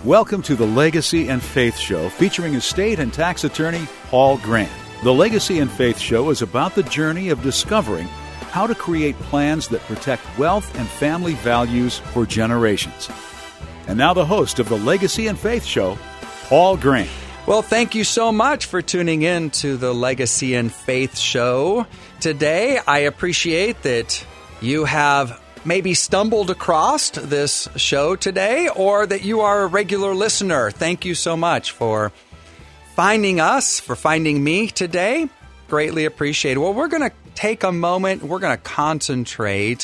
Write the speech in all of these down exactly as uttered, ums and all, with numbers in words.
Welcome to the Legacy and Faith Show, featuring estate and tax attorney Paul Grant. The Legacy and Faith Show is about the journey of discovering how to create plans that protect wealth and family values for generations. And now the host of the Legacy and Faith Show, Paul Grant. Well, thank you so much for tuning in to the Legacy and Faith Show. Today, I appreciate that you have maybe stumbled across this show today, or that you are a regular listener. Thank you so much for finding us, for finding me today. Greatly appreciated. Well, we're going to take a moment. We're going to concentrate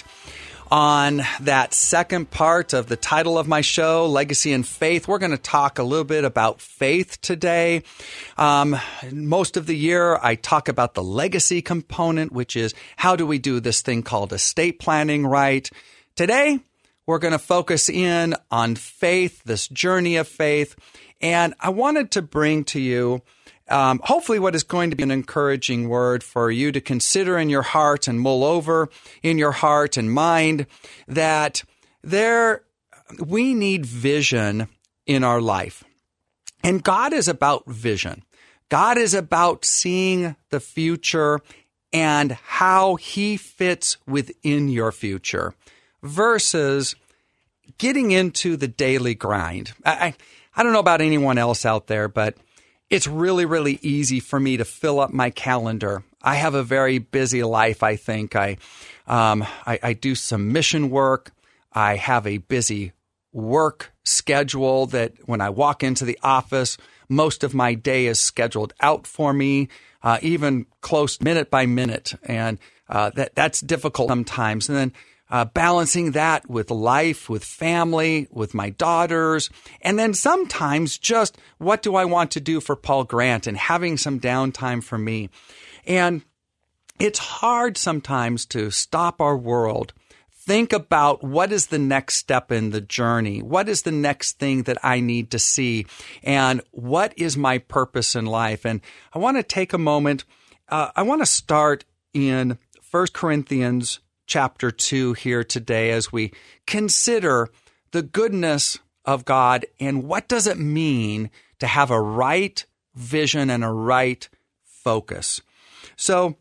on that second part of the title of my show, Legacy and Faith. We're going to talk a little bit about faith today. Um, most of the year, I talk about the legacy component, which is how do we do this thing called estate planning right? Today, we're going to focus in on faith, this journey of faith. And I wanted to bring to you Um, hopefully what is going to be an encouraging word for you to consider in your heart and mull over in your heart and mind, that there we need vision in our life. And God is about vision. God is about seeing the future and how He fits within your future versus getting into the daily grind. I, I, I don't know about anyone else out there, but it's really, really easy for me to fill up my calendar. I have a very busy life, I think. I, um, I, I do some mission work. I have a busy work schedule that when I walk into the office, most of my day is scheduled out for me, uh, even close minute by minute. And uh, that that's difficult sometimes. And then Uh, balancing that with life, with family, with my daughters, and then sometimes just what do I want to do for Paul Grant and having some downtime for me. And it's hard sometimes to stop our world, think about what is the next step in the journey, what is the next thing that I need to see, and what is my purpose in life. And I want to take a moment, uh, I want to start in First Corinthians chapter two here today as we consider the goodness of God and what does it mean to have a right vision and a right focus. So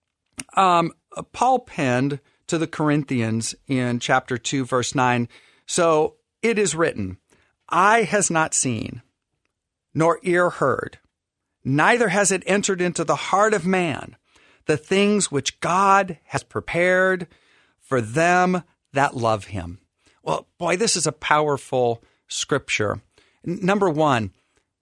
um, Paul penned to the Corinthians in chapter two, verse nine, "So it is written, eye has not seen, nor ear heard, neither has it entered into the heart of man, the things which God has prepared for them that love Him." Well, boy, this is a powerful scripture. N- number one,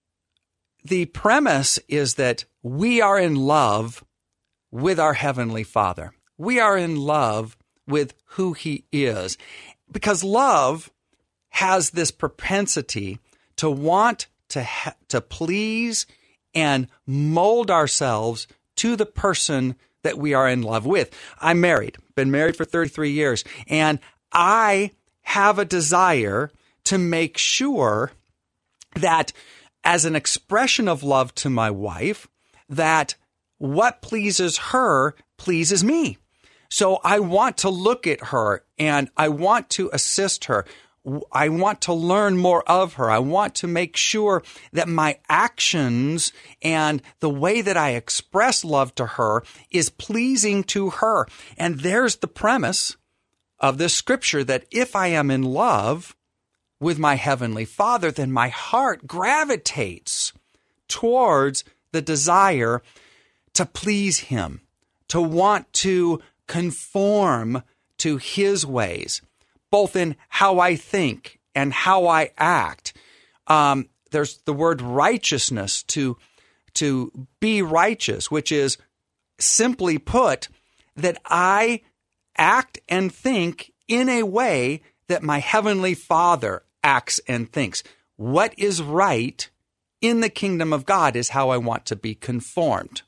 the premise is that we are in love with our Heavenly Father. We are in love with who He is, because love has this propensity to want to ha- to please and mold ourselves to the person that we are in love with. I'm married, been married for thirty-three years, and I have a desire to make sure that as an expression of love to my wife, that what pleases her pleases me. So I want to look at her and I want to assist her. I want to learn more of her. I want to make sure that my actions and the way that I express love to her is pleasing to her. And there's the premise of this scripture, that if I am in love with my Heavenly Father, then my heart gravitates towards the desire to please Him, to want to conform to His ways, both in how I think and how I act. Um, there's the word righteousness, to, to be righteous, which is simply put that I act and think in a way that my Heavenly Father acts and thinks. What is right in the kingdom of God is how I want to be conformed.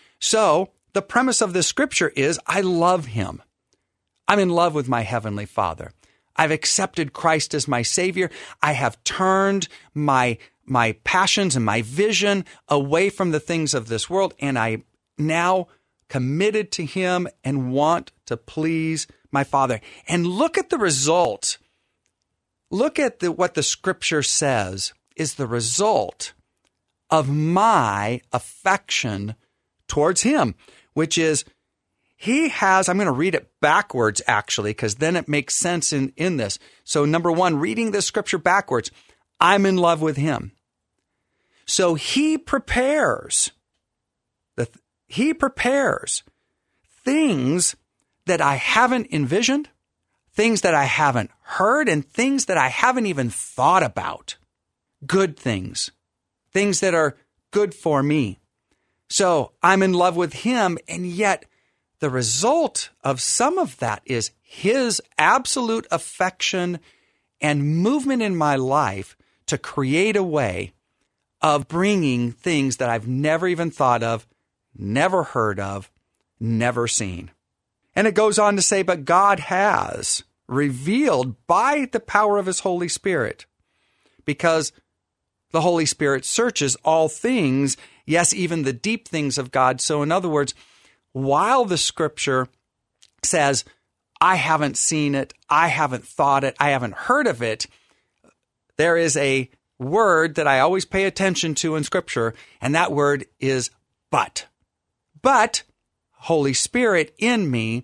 So the premise of this scripture is I love Him. I'm in love with my Heavenly Father. I've accepted Christ as my Savior. I have turned my my passions and my vision away from the things of this world, and I now committed to Him and want to please my Father. And look at the result. Look at the, what the Scripture says is the result of my affection towards him, which is he has, I'm going to read it backwards actually, because then it makes sense in, in this. So number one, reading this scripture backwards, I'm in love with him. So he prepares, the, he prepares things that I haven't envisioned, things that I haven't heard, and things that I haven't even thought about. Good things, things that are good for me. So I'm in love with him, and yet the result of some of that is his absolute affection and movement in my life to create a way of bringing things that I've never even thought of, never heard of, never seen. And it goes on to say, but God has revealed by the power of his Holy Spirit, because the Holy Spirit searches all things, yes, even the deep things of God. So in other words, while the scripture says, I haven't seen it, I haven't thought it, I haven't heard of it, there is a word that I always pay attention to in scripture, and that word is but. But Holy Spirit in me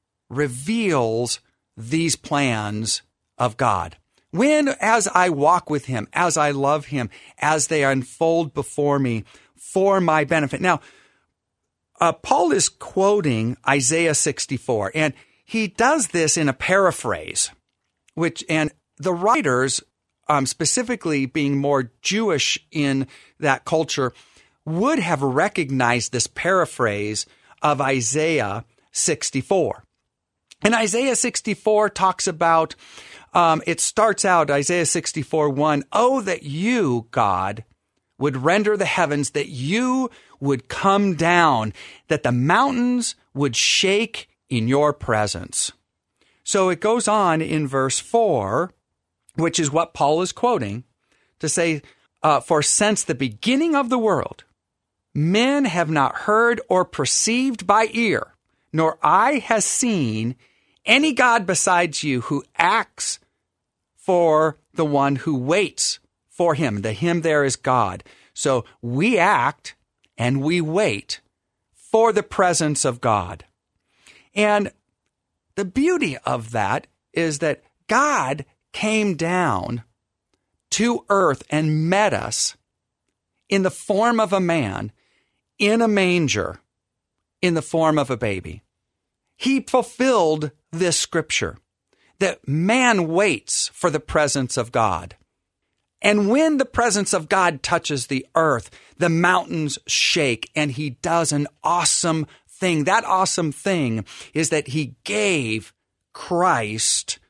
reveals these plans of God. When, as I walk with him, as I love him, as they unfold before me for my benefit. Now, uh, Paul is quoting Isaiah sixty-four, and he does this in a paraphrase, which, and the writers, um, specifically being more Jewish in that culture, would have recognized this paraphrase of Isaiah sixty-four. And Isaiah sixty-four talks about, um, it starts out, Isaiah sixty-four one, oh, that you, God, would render the heavens, that you would come down, that the mountains would shake in your presence. So it goes on in verse four, which is what Paul is quoting, to say, uh, for since the beginning of the world, men have not heard or perceived by ear, nor eye has seen any God besides you who acts for the one who waits for him. The him there is God. So we act and we wait for the presence of God. And the beauty of that is that God came down to earth and met us in the form of a man, in a manger, in the form of a baby. He fulfilled this scripture that man waits for the presence of God. And when the presence of God touches the earth, the mountains shake, and he does an awesome thing. That awesome thing is that he gave Christ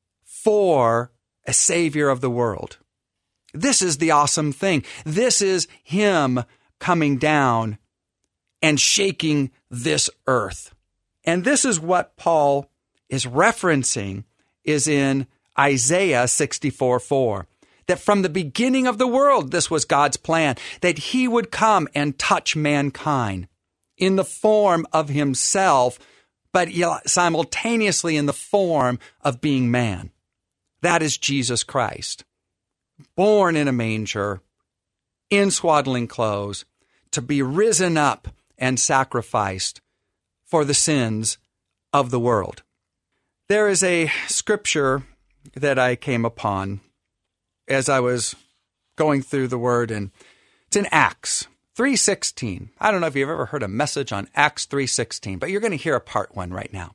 for a savior of the world. This is the awesome thing. This is him coming down and shaking this earth. And this is what Paul is referencing is in Isaiah sixty-four four. That from the beginning of the world, this was God's plan, that he would come and touch mankind in the form of himself, but simultaneously in the form of being man. That is Jesus Christ, born in a manger, in swaddling clothes, to be risen up and sacrificed for the sins of the world. There is a scripture that I came upon as I was going through the word, and it's in Acts three sixteen. I don't know if you've ever heard a message on Acts three sixteen, but you're going to hear a part one right now.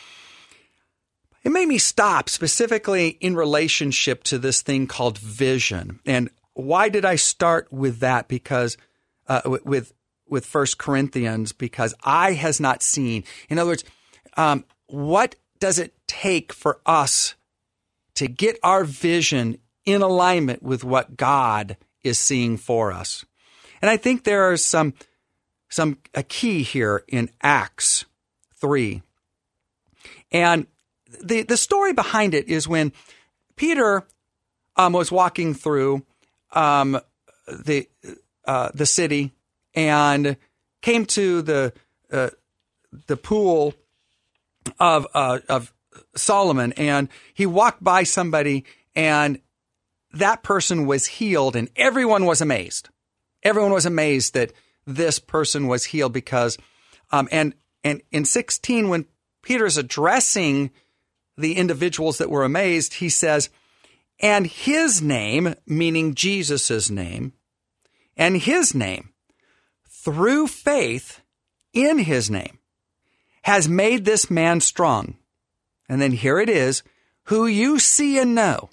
It made me stop specifically in relationship to this thing called vision. And why did I start with that? Because uh, with with First Corinthians, because eye has not seen. In other words, um, what does it take for us to get our vision in alignment with what God is seeing for us? And I think there are some, some a key here in Acts three. And the, the story behind it is when Peter um, was walking through um, the uh, the city and came to the uh, the pool of uh, of Solomon, and he walked by somebody, and that person was healed, and everyone was amazed. Everyone was amazed that this person was healed because, um, and and in sixteen, when Peter's addressing the individuals that were amazed, he says, and his name, meaning Jesus's name, and his name, through faith in his name, has made this man strong. And then here it is, who you see and know.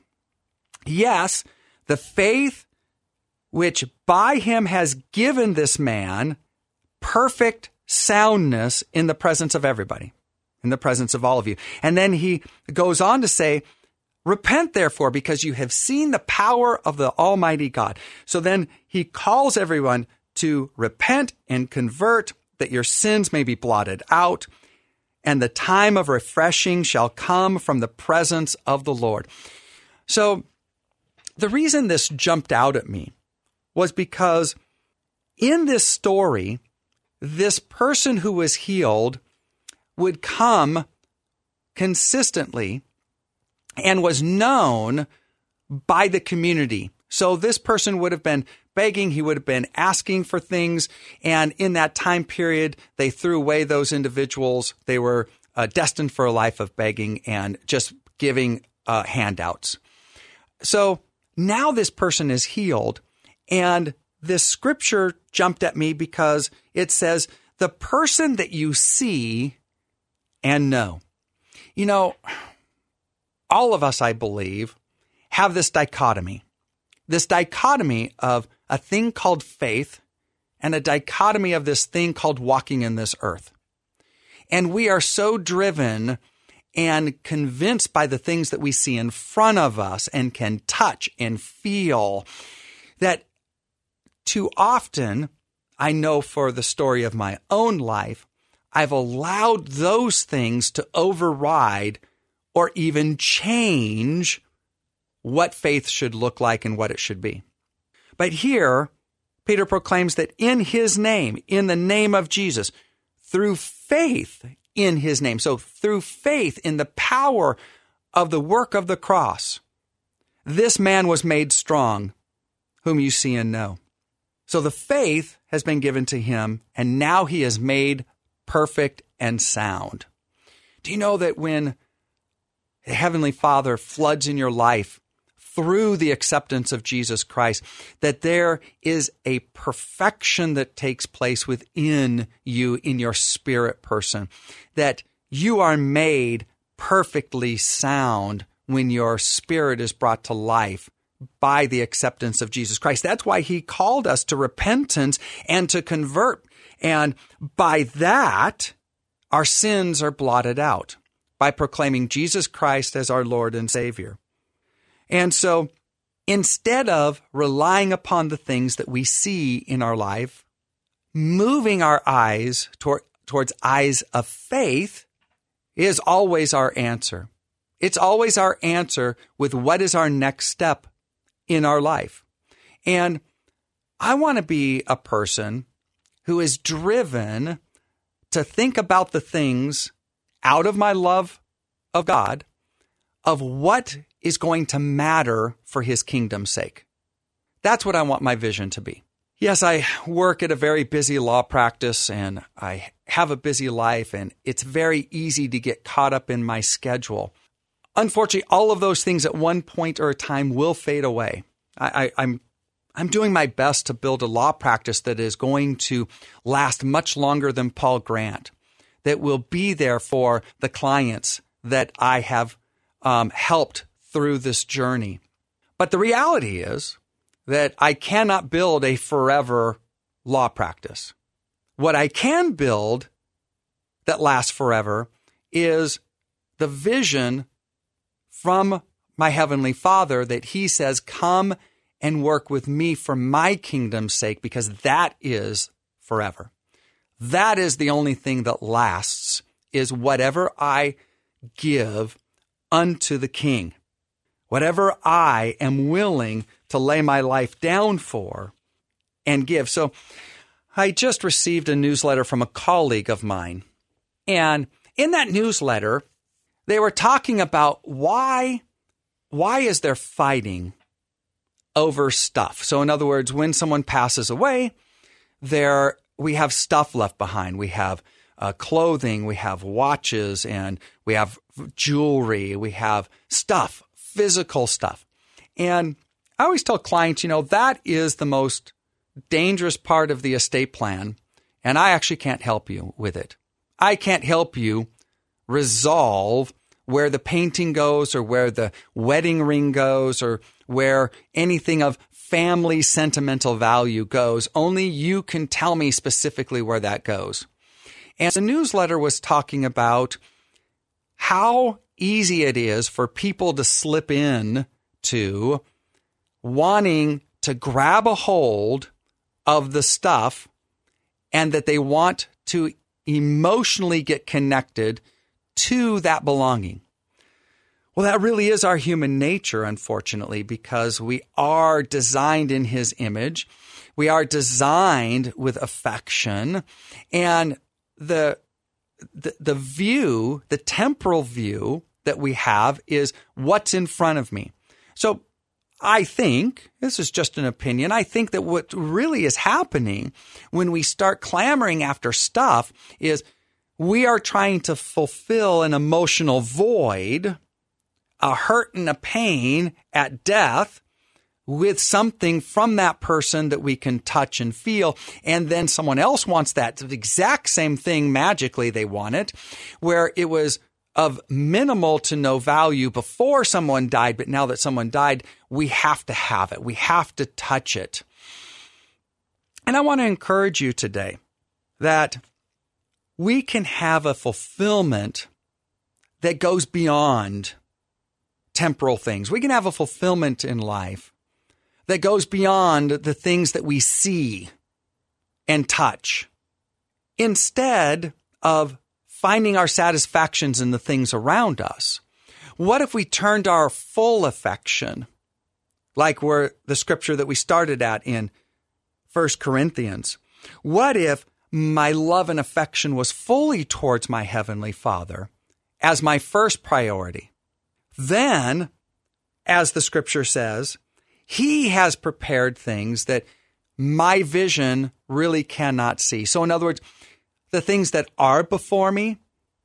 Yes, the faith which by him has given this man perfect soundness in the presence of everybody, in the presence of all of you. And then he goes on to say, repent, therefore, because you have seen the power of the Almighty God. So then he calls everyone to repent and convert, that your sins may be blotted out, and the time of refreshing shall come from the presence of the Lord. So the reason this jumped out at me was because in this story, this person who was healed would come consistently and was known by the community. So this person would have been begging, he would have been asking for things, and in that time period, they threw away those individuals. They were uh, destined for a life of begging and just giving uh, handouts. So now this person is healed, and this scripture jumped at me because it says, the person that you see and know. You know, all of us, I believe, have this dichotomy. This dichotomy of a thing called faith and a dichotomy of this thing called walking in this earth. And we are so driven and convinced by the things that we see in front of us and can touch and feel that too often, I know for the story of my own life, I've allowed those things to override or even change what faith should look like and what it should be. But here, Peter proclaims that in his name, in the name of Jesus, through faith in his name, so through faith in the power of the work of the cross, this man was made strong, whom you see and know. So the faith has been given to him, and now he is made perfect and sound. Do you know that when the Heavenly Father floods in your life through the acceptance of Jesus Christ, that there is a perfection that takes place within you in your spirit person, that you are made perfectly sound when your spirit is brought to life by the acceptance of Jesus Christ. That's why he called us to repentance and to convert. And by that, our sins are blotted out by proclaiming Jesus Christ as our Lord and Savior. And so instead of relying upon the things that we see in our life, moving our eyes toward, towards eyes of faith is always our answer. It's always our answer with what is our next step in our life. And I want to be a person who is driven to think about the things out of my love of God, of what is going to matter for his kingdom's sake. That's what I want my vision to be. Yes, I work at a very busy law practice and I have a busy life, and it's very easy to get caught up in my schedule. Unfortunately, all of those things at one point or a time will fade away. I, I, I'm I'm doing my best to build a law practice that is going to last much longer than Paul Grant, that will be there for the clients that I have um, helped through this journey. But the reality is that I cannot build a forever law practice. What I can build that lasts forever is the vision from my Heavenly Father that he says, come and work with me for my kingdom's sake, because that is forever. That is the only thing that lasts, is whatever I give unto the King. Whatever I am willing to lay my life down for and give. So I just received a newsletter from a colleague of mine. And in that newsletter, they were talking about why, why is there fighting over stuff. So in other words, when someone passes away, there we have stuff left behind. We have uh, clothing, we have watches, and we have jewelry, we have stuff, physical stuff. And I always tell clients, you know, that is the most dangerous part of the estate plan, and I actually can't help you with it. I can't help you resolve where the painting goes or where the wedding ring goes or where anything of family sentimental value goes. Only you can tell me specifically where that goes. And the newsletter was talking about how easy it is for people to slip in to wanting to grab a hold of the stuff and that they want to emotionally get connected to that belonging. Well, that really is our human nature, unfortunately, because we are designed in his image. We are designed with affection, and the, the, the view, the temporal view that we have is what's in front of me. So I think, this is just an opinion, I think that what really is happening when we start clamoring after stuff is we are trying to fulfill an emotional void, a hurt and a pain at death with something from that person that we can touch and feel. And then someone else wants that exact same thing magically. They want it, where it was of minimal to no value before someone died. But now that someone died, we have to have it. We have to touch it. And I want to encourage you today that we can have a fulfillment that goes beyond temporal things. We can have a fulfillment in life that goes beyond the things that we see and touch, instead of finding our satisfactions in the things around us. What if we turned our full affection, like we're the scripture that we started at in First Corinthians? What if my love and affection was fully towards my Heavenly Father as my first priority? Then, as the scripture says, he has prepared things that my vision really cannot see. So in other words, the things that are before me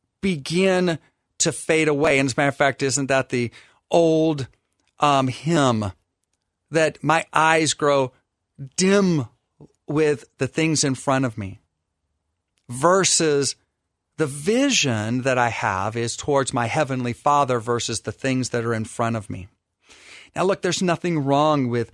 begin to fade away. And as a matter of fact, isn't that the old um, hymn that my eyes grow dim with the things in front of me versus the vision that I have is towards my Heavenly Father versus the things that are in front of me. Now, look, there's nothing wrong with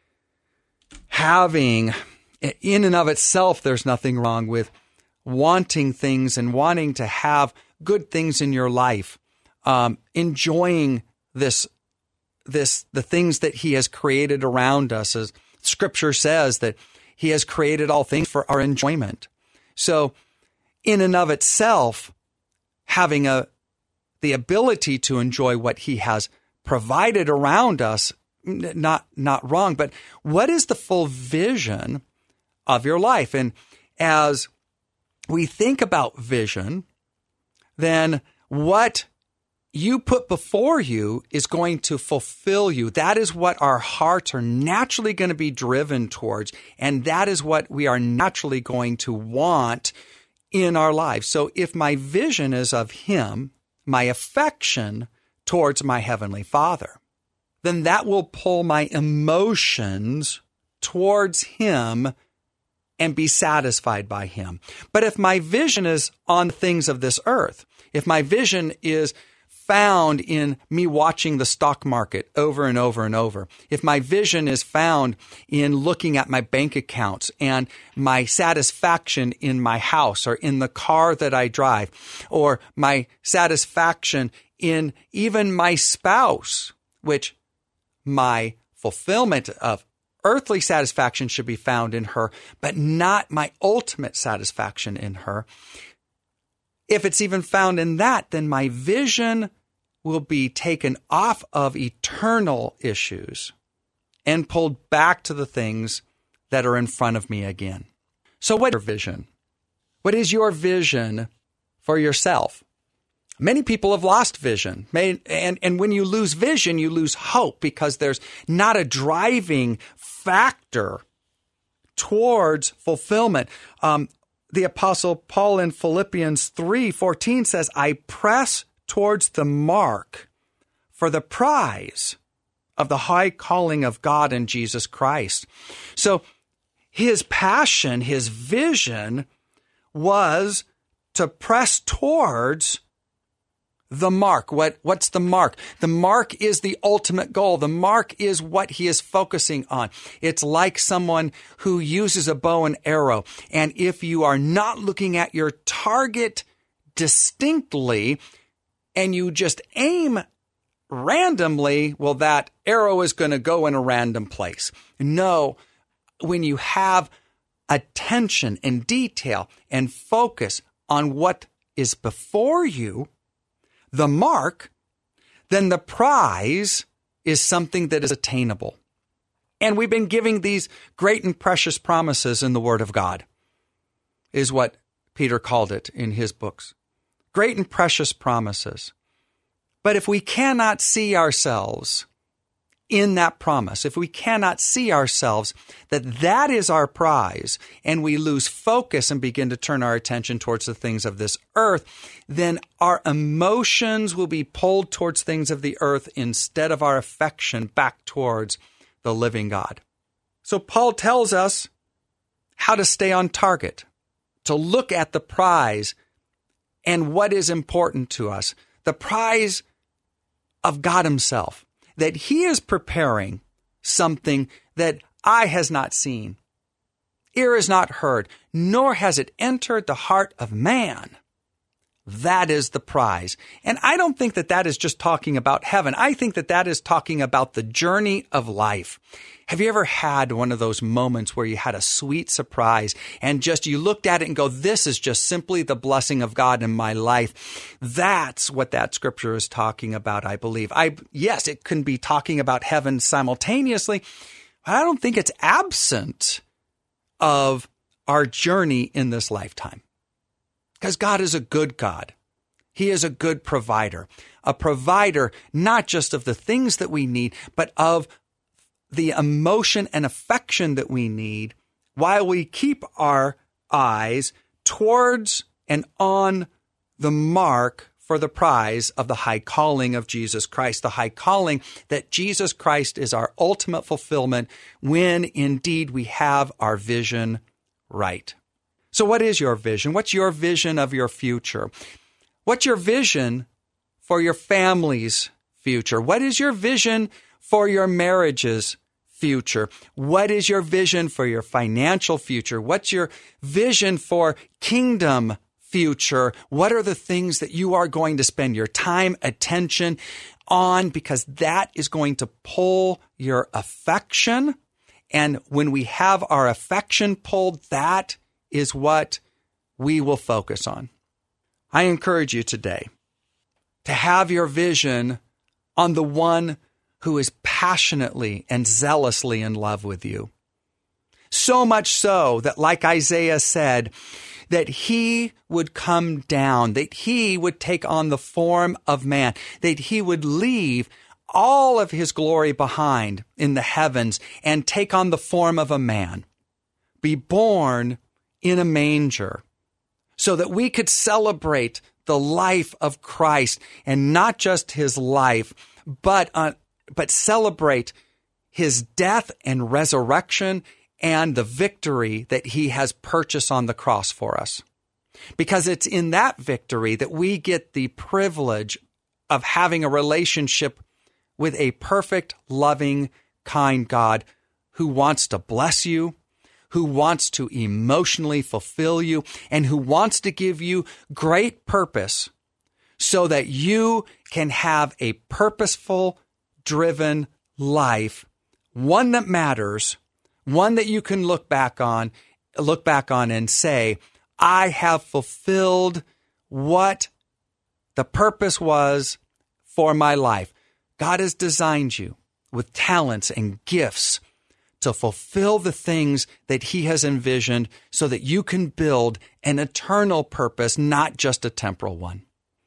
having, in and of itself, there's nothing wrong with wanting things and wanting to have good things in your life, um, enjoying this, this, the things that He has created around us. As Scripture says that He has created all things for our enjoyment. So, in and of itself, having a the ability to enjoy what He has provided around us, not not wrong. But what is the full vision of your life? And as we think about vision, then what you put before you is going to fulfill you. That is what our hearts are naturally going to be driven towards, and that is what we are naturally going to want in our lives. So if my vision is of Him, my affection towards my Heavenly Father, then that will pull my emotions towards Him and be satisfied by Him. But if my vision is on things of this earth, if my vision is found in me watching the stock market over and over and over, if my vision is found in looking at my bank accounts and my satisfaction in my house or in the car that I drive, or my satisfaction in even my spouse, which my fulfillment of earthly satisfaction should be found in her, but not my ultimate satisfaction in her. If it's even found in that, then my vision will be taken off of eternal issues and pulled back to the things that are in front of me again. So what is your vision? What is your vision for yourself? Many people have lost vision. And, and when you lose vision, you lose hope because there's not a driving factor towards fulfillment. Um, the Apostle Paul in Philippians three fourteen says, I press towards the mark for the prize of the high calling of God in Jesus Christ. So his passion, his vision was to press towards the mark. What, what's the mark? The mark is the ultimate goal. The mark is what he is focusing on. It's like someone who uses a bow and arrow. And if you are not looking at your target distinctly and you just aim randomly, well, that arrow is going to go in a random place. No, when you have attention and detail and focus on what is before you, the mark, then the prize is something that is attainable. And we've been giving these great and precious promises in the Word of God, is what Peter called it in his books. Great and precious promises. But if we cannot see ourselves in that promise, if we cannot see ourselves that that is our prize, and we lose focus and begin to turn our attention towards the things of this earth, then our emotions will be pulled towards things of the earth instead of our affection back towards the living God. So Paul tells us how to stay on target, to look at the prize and what is important to us, the prize of God himself, that he is preparing something that eye has not seen, ear has not heard, nor has it entered the heart of man. That is the prize. And I don't think that that is just talking about heaven. I think that that is talking about the journey of life. Have you ever had one of those moments where you had a sweet surprise and just you looked at it and go, this is just simply the blessing of God in my life? That's what that scripture is talking about, I believe. I yes, it can be talking about heaven simultaneously, but I don't think it's absent of our journey in this lifetime. Because God is a good God. He is a good provider. A provider not just of the things that we need, but of the emotion and affection that we need while we keep our eyes towards and on the mark for the prize of the high calling of Jesus Christ, the high calling that Jesus Christ is our ultimate fulfillment when indeed we have our vision right. So what is your vision? What's your vision of your future? What's your vision for your family's future? What is your vision for your marriage's future? What is your vision for your financial future? What's your vision for kingdom future? What are the things that you are going to spend your time, attention on? Because that is going to pull your affection. And when we have our affection pulled, that is what we will focus on. I encourage you today to have your vision on the one who is passionately and zealously in love with you. So much so that, like Isaiah said, that he would come down, that he would take on the form of man, that he would leave all of his glory behind in the heavens and take on the form of a man, be born in a manger, so that we could celebrate the life of Christ, and not just his life, but uh, but celebrate his death and resurrection and the victory that he has purchased on the cross for us. Because it's in that victory that we get the privilege of having a relationship with a perfect, loving, kind God who wants to bless you, who wants to emotionally fulfill you, and who wants to give you great purpose so that you can have a purposeful, driven life, one that matters, one that you can look back on, look back on and say, I have fulfilled what the purpose was for my life. God has designed you with talents and gifts to fulfill the things that he has envisioned so that you can build an eternal purpose, not just a temporal one.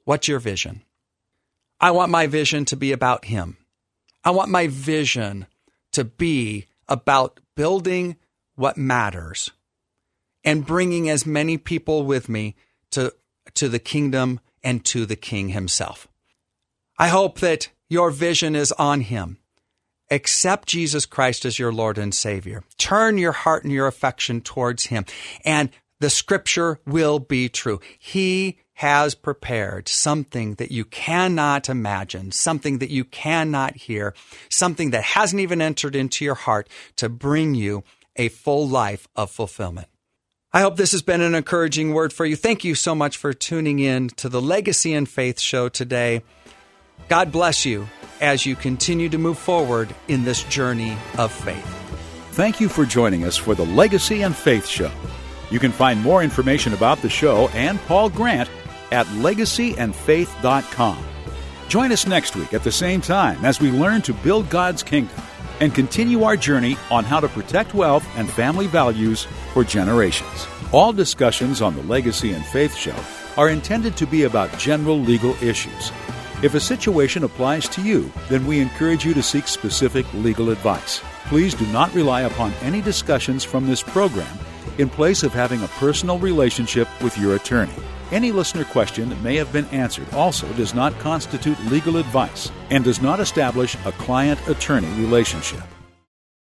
What's your vision? I want my vision to be about Him. I want my vision to be about building what matters and bringing as many people with me to, to the kingdom and to the King Himself. I hope that your vision is on Him. Accept Jesus Christ as your Lord and Savior. Turn your heart and your affection towards Him, and the Scripture will be true. He has prepared something that you cannot imagine, something that you cannot hear, something that hasn't even entered into your heart to bring you a full life of fulfillment. I hope this has been an encouraging word for you. Thank you so much for tuning in to the Legacy and Faith show today. God bless you as you continue to move forward in this journey of faith. Thank you for joining us for the Legacy and Faith show. You can find more information about the show and Paul Grant at legacy and faith dot com. Join us next week at the same time as we learn to build God's kingdom and continue our journey on how to protect wealth and family values for generations. All discussions on the Legacy and Faith show are intended to be about general legal issues. If a situation applies to you, then we encourage you to seek specific legal advice. Please do not rely upon any discussions from this program in place of having a personal relationship with your attorney. Any listener question that may have been answered also does not constitute legal advice and does not establish a client-attorney relationship.